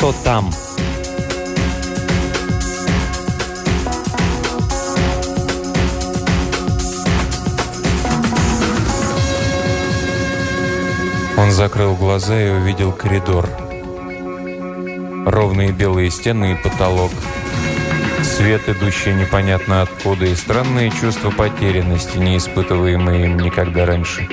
что там. Он закрыл глаза и увидел коридор. Ровные белые стены и потолок. Свет, идущий непонятно откуда, и странные чувства потерянности, не испытываемые им никогда раньше.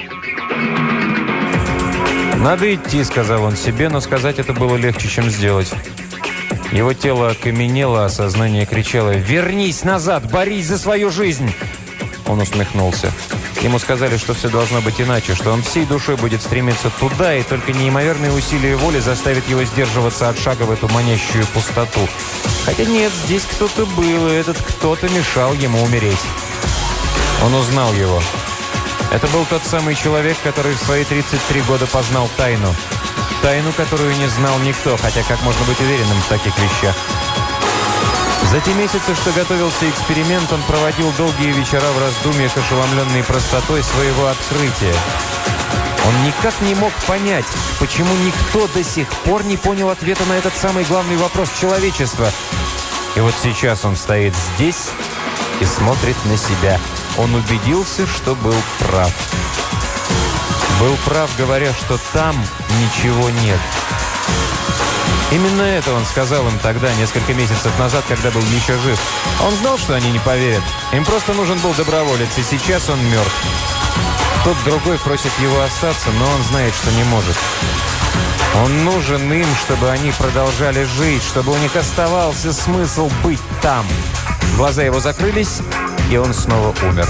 «Надо идти», — сказал он себе, но сказать это было легче, чем сделать. Его тело окаменело, а сознание кричало: «Вернись назад! Борись за свою жизнь!» Он усмехнулся. Ему сказали, что все должно быть иначе, что он всей душой будет стремиться туда, и только неимоверные усилия воли заставят его сдерживаться от шага в эту манящую пустоту. Хотя нет, здесь кто-то был, и этот кто-то мешал ему умереть. Он узнал его. Это был тот самый человек, который в свои 33 года познал тайну. Тайну, которую не знал никто, хотя как можно быть уверенным в таких вещах? За те месяцы, что готовился эксперимент, он проводил долгие вечера в раздумьях, ошеломленной простотой своего открытия. Он никак не мог понять, почему никто до сих пор не понял ответа на этот самый главный вопрос человечества. И вот сейчас он стоит здесь и смотрит на себя. Он убедился, что был прав. Был прав, говоря, что там ничего нет. Именно это он сказал им тогда, несколько месяцев назад, когда был еще жив. Он знал, что они не поверят. Им просто нужен был доброволец, и сейчас он мертв. Тот другой просит его остаться, но он знает, что не может. Он нужен им, чтобы они продолжали жить, чтобы у них оставался смысл быть там. Глаза его закрылись, и он снова умер.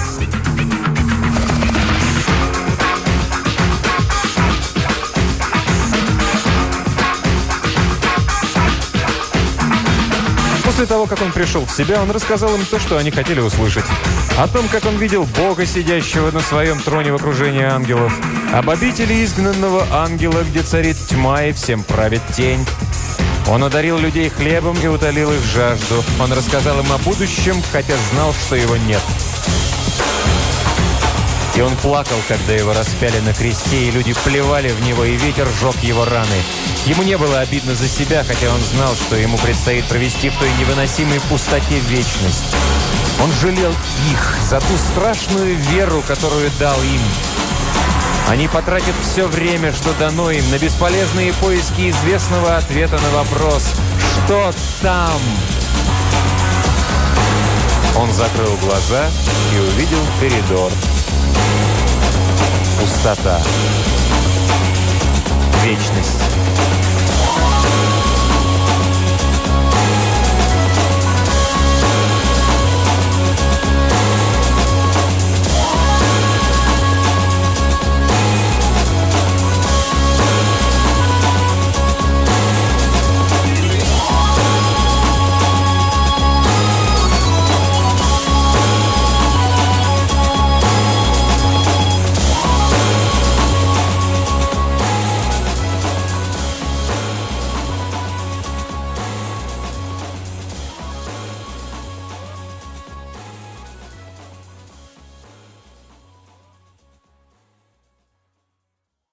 После того, как он пришел в себя, он рассказал им то, что они хотели услышать. О том, как он видел Бога, сидящего на своем троне в окружении ангелов. Об обители изгнанного ангела, где царит тьма и всем правит тень. Он одарил людей хлебом и утолил их жажду. Он рассказал им о будущем, хотя знал, что его нет. И он плакал, когда его распяли на кресте, и люди плевали в него, и ветер сжег его раны. Ему не было обидно за себя, хотя он знал, что ему предстоит провести в той невыносимой пустоте вечность. Он жалел их за ту страшную веру, которую дал им. Они потратят все время, что дано им, на бесполезные поиски известного ответа на вопрос «Что там?». Он закрыл глаза и увидел коридор. Пустота. Вечность.